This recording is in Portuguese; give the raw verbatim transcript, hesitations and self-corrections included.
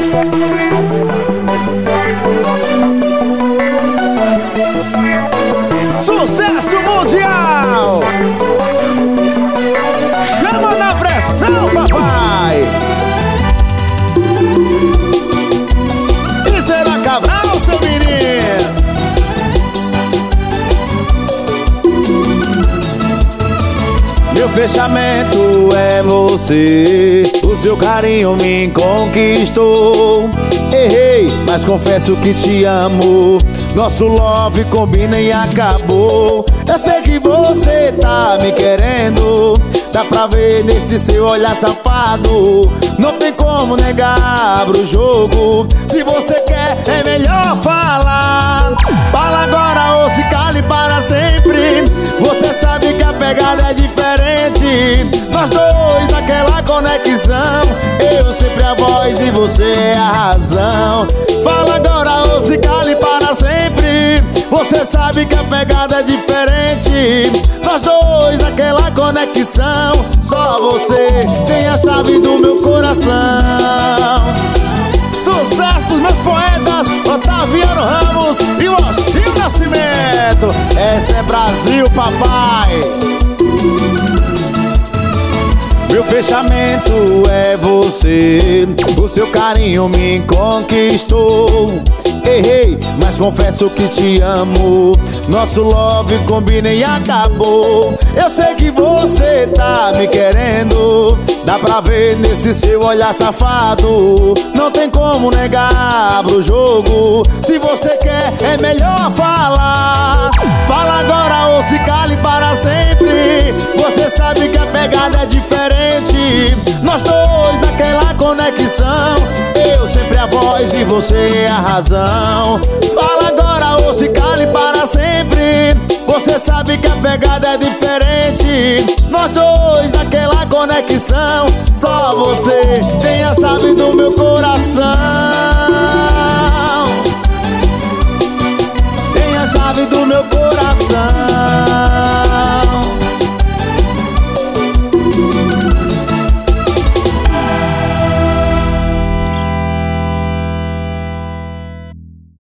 Sucesso mundial! Chama na pressão, papai! Isso era Cabral, seu menino! Meu fechamento é você, o seu carinho me conquistou. Errei, mas confesso que te amo. Nosso love combina e acabou. Eu sei que você tá me querendo, dá pra ver nesse seu olhar safado. Não tem como negar pro jogo. Se você quer, é melhor falar. Fala agora ou se cale para sempre. Você sabe que a pegada é diferente. Nós dois naquela conexão, eu sempre a voz e você a razão. Fala agora ou se cale para sempre. Você sabe que a pegada é diferente. Nós dois naquela conexão, só você tem a chave do meu coração. Sucesso meus poetas, Otaviano Ramos e o Oxinho Nascimento. Essa é Brasil, papai. Meu fechamento é você, o seu carinho me conquistou. Errei, mas confesso que te amo. Nosso love combina e acabou. Eu sei que você tá me querendo, dá pra ver nesse seu olhar safado. Não tem como negar pro jogo. Se você quer, é melhor falar. Fala agora ou se cale para sempre. Você sabe que a pegada é diferente. Nós dois naquela conexão, eu sempre a voz e você a razão. Fala agora ou se cale para sempre. Você sabe que a pegada é diferente. Nós dois naquela conexão, só você tem a chave do meu coração. Tem a chave do meu coração.